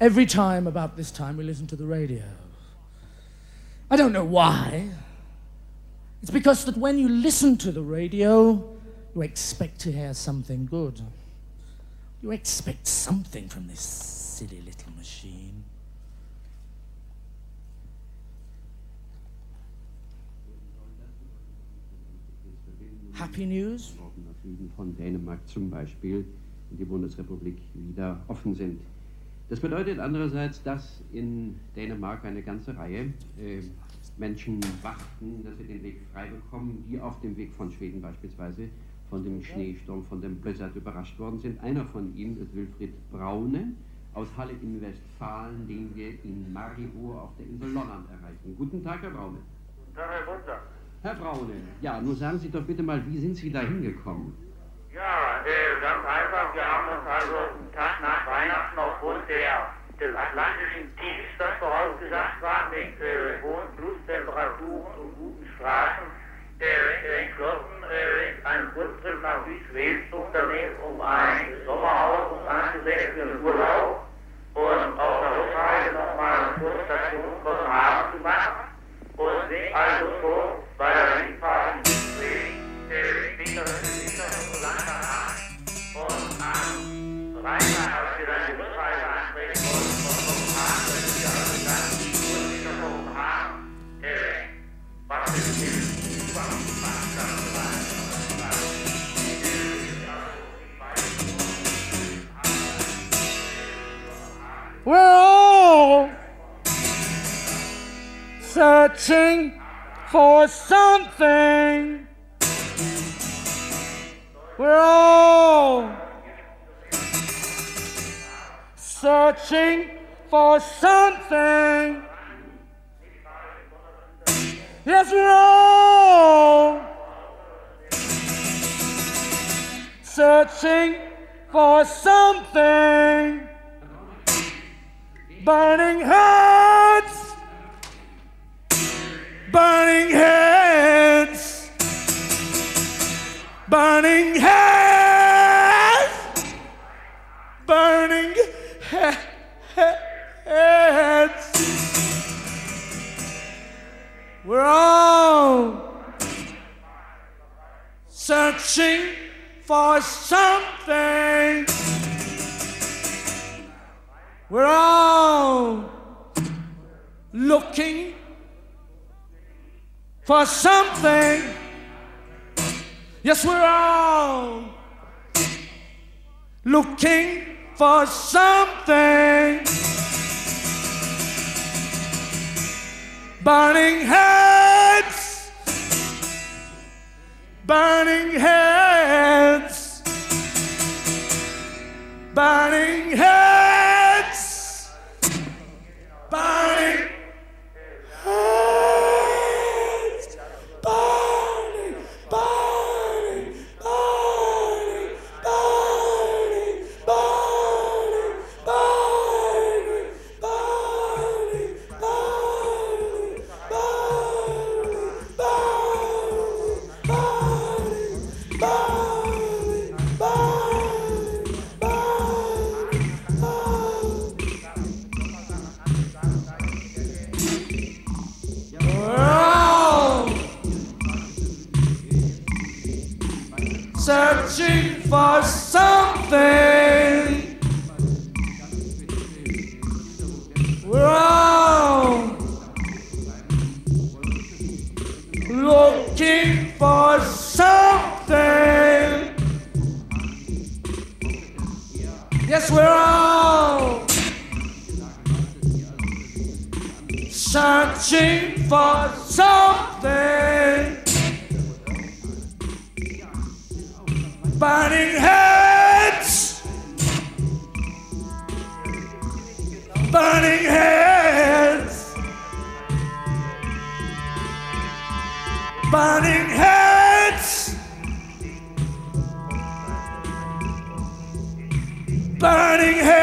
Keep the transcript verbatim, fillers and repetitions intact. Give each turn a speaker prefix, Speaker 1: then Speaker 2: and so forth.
Speaker 1: Every time about this time we listen to the radio. I don't know why. It's because that when you listen to the radio, you expect to hear something good. You expect something from this silly little machine. Happy News?
Speaker 2: Von Dänemark zum Beispiel in die Bundesrepublik wieder offen sind. Das bedeutet andererseits, dass in Dänemark eine ganze Reihe äh, Menschen warten, dass sie den Weg frei bekommen, die auf dem Weg von Schweden beispielsweise von dem Schneesturm, von dem Blizzard überrascht worden sind. Einer von ihnen ist Wilfried Braune aus Halle in Westfalen, den wir in Maribor auf der Insel Lolland erreichen. Guten Tag, Herr Braune.
Speaker 3: Guten Tag, Herr Bunter.
Speaker 2: Herr Braune, ja, nun sagen Sie doch bitte mal, wie sind Sie da hingekommen?
Speaker 3: Ja, äh, ganz einfach, wir haben uns also einen Tag nach Weihnachten aufgrund der, des atlantischen Tiefs, das vorausgesagt war, mit äh, hohen Plustemperaturen und guten Straßen, äh, entschlossen, äh, einen Kurztrip nach Südwales zu unternehmen, um ein Sommerhaus uns anzusehen für den Urlaub und auf der Rückreise nochmal eine Kurzstation Kopenhagen zu machen und sind also so bei der Rennfahrt in Südwales später so langsam an und am Freitag, als wir dann die Rückreise antreten wollten von Kopenhagen, das ist ja also dann kurz hinter Kopenhagen, was ist denn überhaupt gemacht hat und so weiter.
Speaker 1: We're all searching for something. We're all searching for something. Yes, we're all searching for something. Burning hearts, burning heads, burning heads, burning he- he- heads. We're all searching for something. We're all looking for something. Yes, we're all looking for something. Burning heads, burning heads, burning heads, burning heads, burning, burning, burning, burning, burning, burning, burning, burning, searching for something. We're all looking for something. Yes, we're all searching for something. Burning heads, burning heads, burning heads, burning heads.